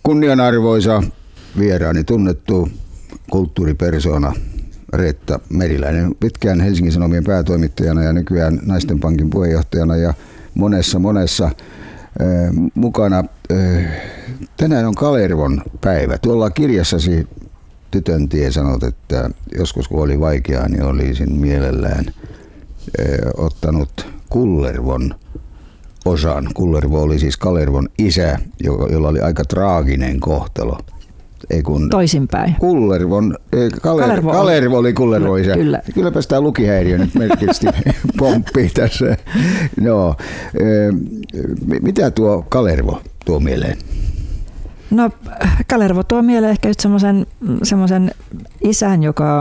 Kunnianarvoisa vieraani, tunnettu kulttuuripersona Reetta Meriläinen, pitkään Helsingin Sanomien päätoimittajana ja nykyään Naisten Pankin puheenjohtajana ja monessa mukana. Tänään on Kalervon päivä. Tuolla kirjassasi Tytön tie sanot, että joskus kun oli vaikeaa, niin olisin mielellään ottanut Kullervon osan. Kullervo oli siis Kalervon isä, jolla oli aika traaginen kohtalo. Toisinpäin. Kalervo oli Kullervo isä. Kyllä. Kylläpäs tämä lukihäiriö nyt merkillisesti pomppii tässä. No, mitä tuo Kalervo tuo mieleen? No, Kalervo tuo mieleen ehkä just semmoisen isän,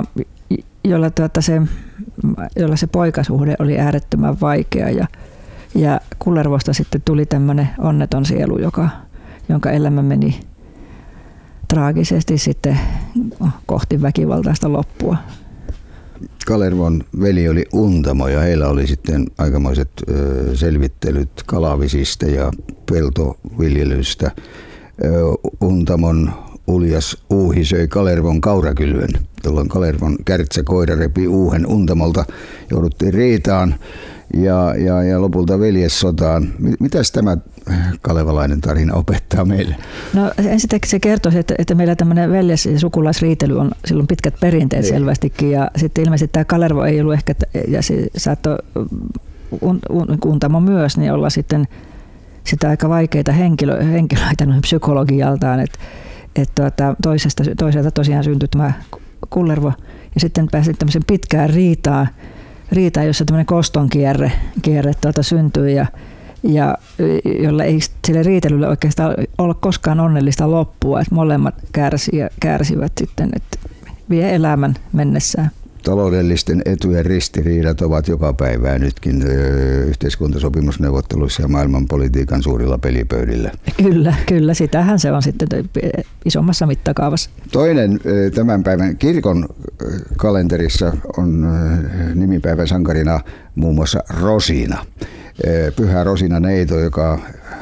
jolla se poikasuhde oli äärettömän vaikea ja Kullervosta sitten tuli tämmöinen onneton sielu, jonka elämä meni traagisesti sitten kohti väkivaltaista loppua. Kalervon veli oli Untamo ja heillä oli sitten aikamoiset selvittelyt kalavisista ja peltoviljelystä. Untamon uljas uuhi söi Kalervon kaurakylvön, jolloin Kalervon kärtsäkoira repi uuhen Untamolta. Jouduttiin riitaan ja lopulta veljessotaan. Mitäs tämä kalevalainen tarina opettaa meille? No ensinnäkin se kertoi, että meillä tämmöinen veljes- ja sukulaisriitely on silloin pitkät perinteet selvästikin. Ja sitten ilmeisesti tämä Kalervo ei ollut ehkä, ja se saattoi Untamo myös, niin olla sitten sitä aika vaikeita henkilöitä noin psykologialtaan. Että toiselta tosiaan syntyi tämä Kullervo ja sitten pääsi tämmöisen pitkään riitaan, jossa tämmöinen kostonkierre syntyi ja jolla ei sille riitelylle oikeastaan ole koskaan onnellista loppua, että molemmat kärsivät sitten, että vie elämän mennessään. Taloudellisten etujen ristiriidat ovat joka päivää nytkin yhteiskuntasopimusneuvotteluissa ja maailmanpolitiikan suurilla pelipöydillä. Kyllä, sitähän se on sitten isommassa mittakaavassa. Toinen tämän päivän kirkon kalenterissa on nimipäivän sankarina muun muassa Rosina. Pyhä Rosina neito, joka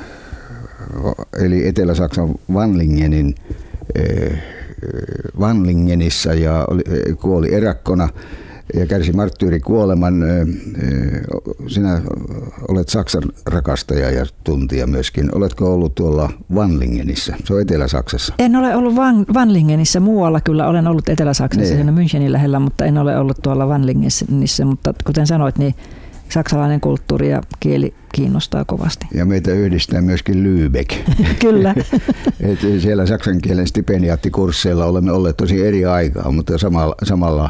eli Etelä-Saksan Vanlingenissä ja kuoli erakkona ja kärsi marttyyrikuoleman. Sinä olet Saksan rakastaja ja tuntija myöskin. Oletko ollut tuolla Vanlingenissä? Se on Etelä-Saksassa. En ole ollut Vanlingenissä. Muualla kyllä olen ollut Etelä-Saksassa, siinä Münchenin lähellä, mutta en ole ollut tuolla Vanlingenissä. Mutta kuten sanoit, niin saksalainen kulttuuri ja kieli kiinnostaa kovasti. Ja meitä yhdistää myöskin Lübeck. Kyllä. Siellä saksan kielen stipendiaattikursseilla olemme olleet tosi eri aikaa, mutta samalla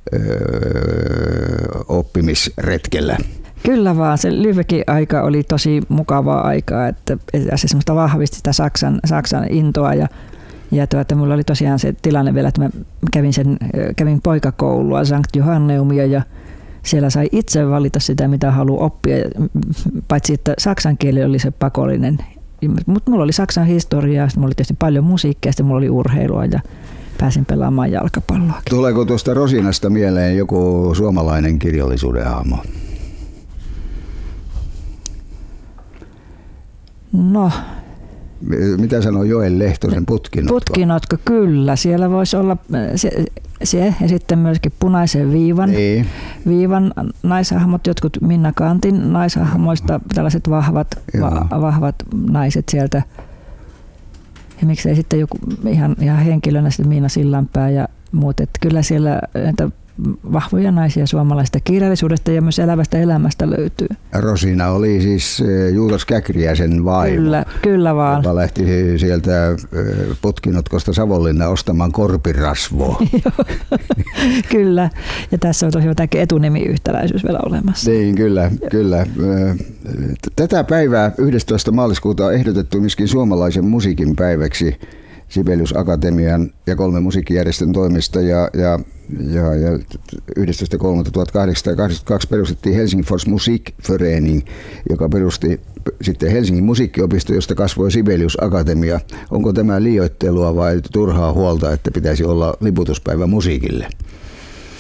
oppimisretkellä. Kyllä vaan, se Lübeckin aika oli tosi mukavaa aikaa, että se semmoista vahvisti sitä Saksan intoa ja mulla oli tosiaan se tilanne vielä, että mä kävin poikakoulua Sankt Johanneumia ja siellä sai itse valita sitä, mitä haluaa oppia, paitsi että saksan kieli oli se pakollinen. Mutta mulla oli saksan historiaa, mulla oli tietysti paljon musiikkia, sitten mulla oli urheilua ja pääsin pelaamaan jalkapalloa. Tuleeko tuosta Rosinasta mieleen joku suomalainen kirjallisuuden hahmo? No. Mitä sanoo Joel Lehtosen Putkinotko? Putkinotko, kyllä. Siellä voisi olla se ja sitten myöskin Punaisen viivan naishahmot, jotkut Minna Kantin naishahmoista, tällaiset vahvat naiset sieltä. Ja miksei sitten joku ihan henkilönä sitten Miina Sillanpää ja muut. Että kyllä siellä vahvoja naisia suomalaisesta kirjallisuudesta ja myös elävästä elämästä löytyy. Rosina oli siis Juutas Käkriäisen vaimo. Kyllä vaan. Joka lähti sieltä Putkinotkosta Savonlinna ostamaan korpirasvoa. Kyllä. Ja tässä on tosiaan jotakin etunimiyhtäläisyys vielä olemassa. Niin, kyllä. Tätä päivää 11. maaliskuuta on ehdotettu myöskin suomalaisen musiikin päiväksi Sibelius Akatemian ja 3 musiikkijärjestön toimesta ja 11.3.1882 perustettiin Helsingfors Musikverening, joka perusti sitten Helsingin musiikkiopisto, josta kasvoi Sibelius Akatemia. Onko tämä liioittelua vai turhaa huolta, että pitäisi olla liputuspäivä musiikille?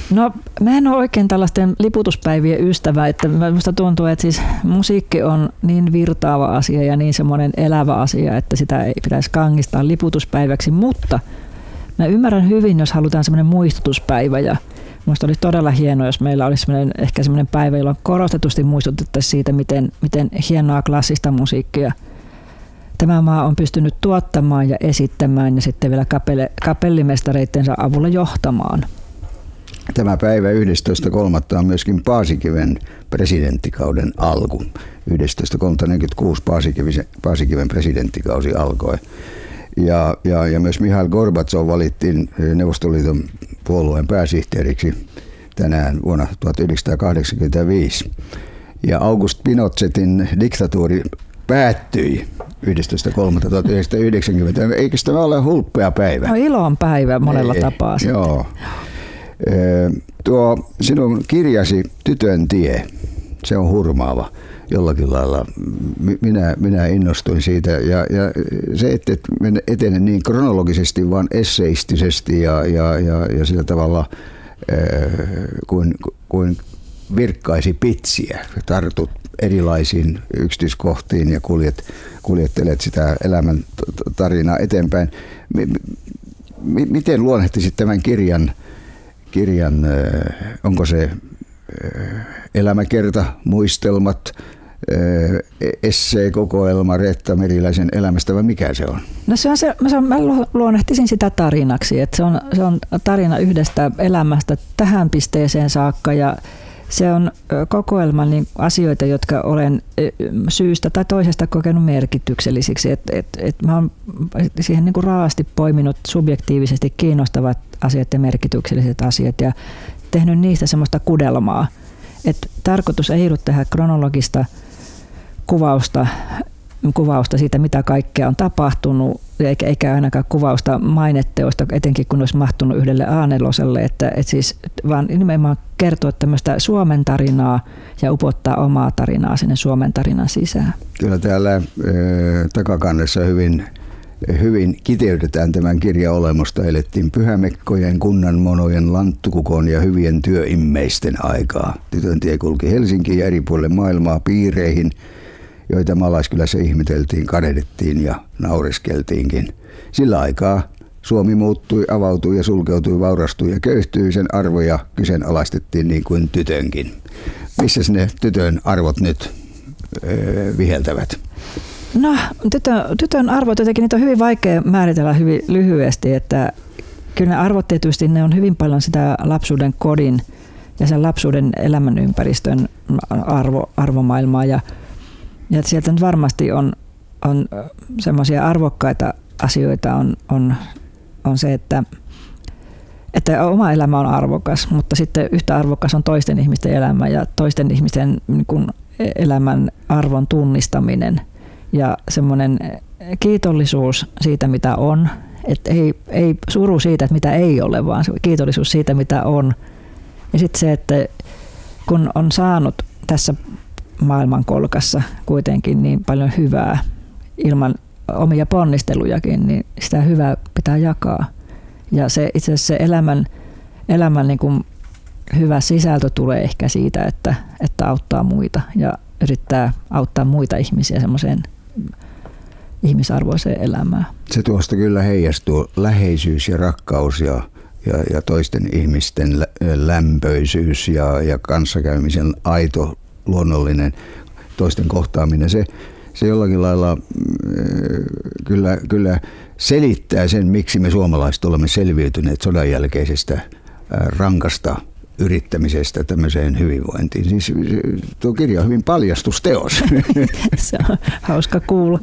No mä en ole oikein tällaisten liputuspäivien ystävä, että minusta tuntuu, että siis musiikki on niin virtaava asia ja niin semmoinen elävä asia, että sitä ei pitäisi kangistaa liputuspäiväksi, mutta mä ymmärrän hyvin, jos halutaan semmoinen muistutuspäivä ja minusta olisi todella hienoa, jos meillä olisi ehkä semmoinen päivä, jolla korostetusti muistutettaisiin siitä, miten hienoa klassista musiikkia tämä maa on pystynyt tuottamaan ja esittämään ja sitten vielä kapellimestareittensa avulla johtamaan. Tämä päivä 11.3. on myöskin Paasikiven presidenttikauden alku. 11.3.1946 Paasikiven presidenttikausi alkoi. Ja myös Mihail Gorbatsov valittiin Neuvostoliiton puolueen pääsihteeriksi tänään vuonna 1985. Ja August Pinochetin diktatuuri päättyi 11.3.1990. Eikö tämä ole hulppea päivä? No ilon päivä monella tapaa. Joo. Tuo sinun kirjasi Tytön tie, se on hurmaava jollakin lailla. Minä innostuin siitä ja se, että etene niin kronologisesti, vaan esseistisesti ja sillä tavalla kuin virkkaisi pitsiä. Tartut erilaisiin yksityiskohtiin ja kuljettelet sitä elämän tarinaa eteenpäin. Miten luonnehtisit tämän kirjan, onko se elämäkerta, muistelmat, esseekokoelma Reetta Meriläisen elämästä vai mikä se on? No mä luonnehtisin sitä tarinaksi, että se on tarina yhdestä elämästä tähän pisteeseen saakka ja se on kokoelma niin asioita, jotka olen syystä tai toisesta kokenut merkityksellisiksi. Mä oon siihen niin kuin raasti poiminut subjektiivisesti kiinnostavat asiat ja merkitykselliset asiat ja tehnyt niistä semmoista kudelmaa. Tarkoitus ei ollut tehdä kronologista kuvausta siitä, mitä kaikkea on tapahtunut, eikä ainakaan kuvausta mainetteosta, etenkin kun olisi mahtunut yhdelle A4:lle, että siis vaan nimenomaan kertoa tämmöistä Suomen tarinaa ja upottaa omaa tarinaa sinne Suomen tarinan sisään. Kyllä täällä takakannessa hyvin kiteytetään tämän kirjan olemusta. Elettiin pyhämekkojen, kunnanmonojen, lanttukukon ja hyvien työimmeisten aikaa. Tytön tie kulki Helsinkiin ja eri puolille maailmaa piireihin, joita Maalaiskylässä ihmeteltiin, kadehdittiin ja naureskeltiinkin. Sillä aikaa Suomi muuttui, avautui ja sulkeutui, vaurastui ja köyhtyi, sen arvoja kyseenalaistettiin niin kuin tytönkin. Missä ne tytön arvot nyt viheltävät? No tytön arvot jotenkin niitä on hyvin vaikea määritellä hyvin lyhyesti, että kyllä ne arvot tietysti ne on hyvin paljon sitä lapsuuden kodin ja sen lapsuuden elämänympäristön arvomaailmaa ja sieltä nyt varmasti on semmoisia arvokkaita asioita on se, että oma elämä on arvokas, mutta sitten yhtä arvokas on toisten ihmisten elämä ja toisten ihmisten niin kuin elämän arvon tunnistaminen ja semmoinen kiitollisuus siitä, mitä on. Että ei suru siitä, että mitä ei ole, vaan kiitollisuus siitä, mitä on. Ja sitten se, että kun on saanut tässä maailmankolkassa kuitenkin niin paljon hyvää ilman omia ponnistelujakin, niin sitä hyvää pitää jakaa. Ja se itse asiassa se elämän niin kuin hyvä sisältö tulee ehkä siitä, että auttaa muita ja yrittää auttaa muita ihmisiä semmoiseen ihmisarvoiseen elämään. Se tuosta kyllä heijastuu läheisyys ja rakkaus ja toisten ihmisten lämpöisyys ja kanssakäymisen aito luonnollinen toisten kohtaaminen. Se jollakin lailla kyllä selittää sen, miksi me suomalaiset olemme selviytyneet sodan jälkeisestä rankasta yrittämisestä tämmöiseen hyvinvointiin. Siis tuo kirja on hyvin paljastusteos. Se on hauska kuulla.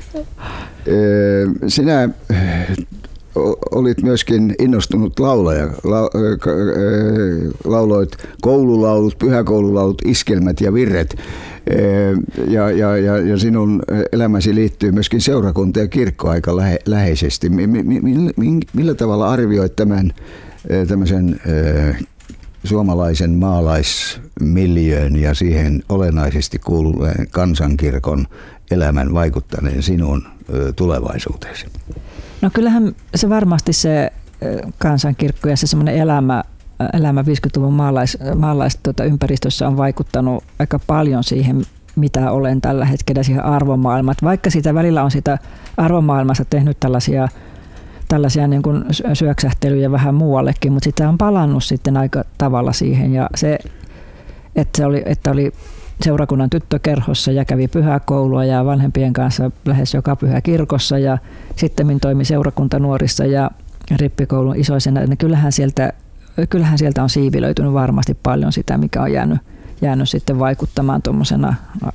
Sinä olit myöskin innostunut laulaja. Lauloit koululaulut, pyhäkoululaulut, iskelmät ja virret. Ja sinun elämäsi liittyy myöskin seurakunta ja kirkko aika läheisesti. Millä tavalla arvioit tämmöisen suomalaisen maalaismiljöön ja siihen olennaisesti kuuluneen kansankirkon elämän vaikuttaneen sinun tulevaisuuteesi? No kyllähän se varmasti se kansankirkko ja se semmoinen elämä elämä 50-luvun maalaisympäristössä on vaikuttanut aika paljon siihen, mitä olen tällä hetkellä siihen arvomaailmaan. Vaikka sitä välillä on sitä arvomaailmassa tehnyt tällaisia niin kuin syöksähtelyjä vähän muuallekin, mutta sitä on palannut sitten aika tavalla siihen. Ja se, että oli seurakunnan tyttökerhossa ja kävi pyhäkoulua ja vanhempien kanssa lähes joka pyhä kirkossa ja sitten toimi seurakuntanuorissa ja rippikoulun isoisena, niin kyllähän sieltä on siivilöitynyt varmasti paljon sitä, mikä on jäänyt sitten vaikuttamaan tuommoisena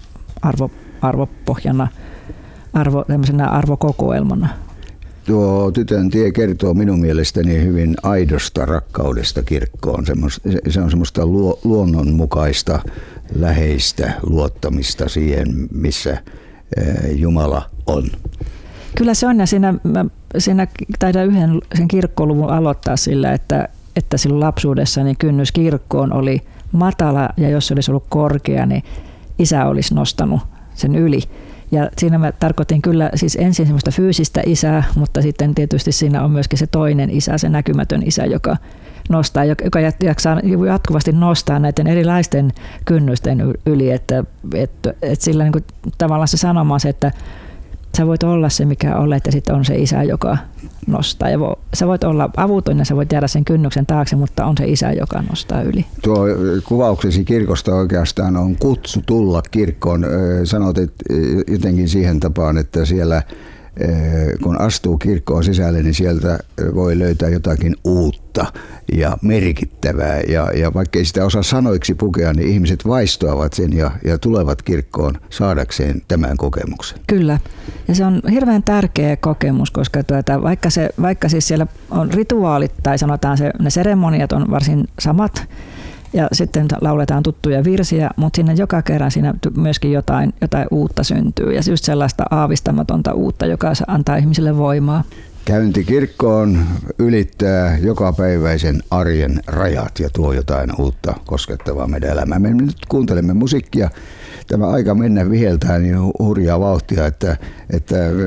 arvopohjana, tämmöisenä arvokokoelmana. Tuo Tytön tie kertoo minun mielestäni hyvin aidosta rakkaudesta kirkkoon. Se on semmoista luonnonmukaista, läheistä luottamista siihen, missä Jumala on. Kyllä se on, ja siinä taidan yhden sen kirkkoluvun aloittaa sillä, että silloin lapsuudessa niin kynnys kirkkoon oli matala, ja jos se olisi ollut korkea, niin isä olisi nostanut sen yli. Ja siinä mä tarkoitin kyllä siis ensin semmoista fyysistä isää, mutta sitten tietysti siinä on myöskin se toinen isä, se näkymätön isä, joka nostaa, joka jaksaa jatkuvasti nostaa näiden erilaisten kynnysten yli, että sillä niin kuin tavallaan se sanoma on se, että sä voit olla se, mikä olet, ja sitten on se isä, joka nostaa. Ja sä voit olla avuton ja sä voit jäädä sen kynnyksen taakse, mutta on se isä, joka nostaa yli. Tuo kuvauksesi kirkosta oikeastaan on kutsu tulla kirkkoon. Sanot jotenkin siihen tapaan, että siellä kun astuu kirkkoon sisälle, niin sieltä voi löytää jotakin uutta ja merkittävää. Ja vaikka ei sitä osaa sanoiksi pukea, niin ihmiset vaistoavat sen ja tulevat kirkkoon saadakseen tämän kokemuksen. Kyllä. Ja se on hirveän tärkeä kokemus, koska vaikka siis siellä on rituaalit tai sanotaan ne seremoniat on varsin samat, ja sitten lauletaan tuttuja virsiä, mutta siinä joka kerran siinä myöskin jotain uutta syntyy. Ja just sellaista aavistamatonta uutta, joka antaa ihmisille voimaa. Käynti kirkkoon ylittää jokapäiväisen arjen rajat ja tuo jotain uutta koskettavaa meidän elämään. Me nyt kuuntelemme musiikkia. Tämä aika mennä viheltää niin hurjaa vauhtia, että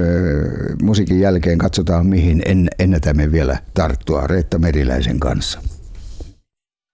musiikin jälkeen katsotaan, mihin ennätämme vielä tarttua Reetta Meriläisen kanssa.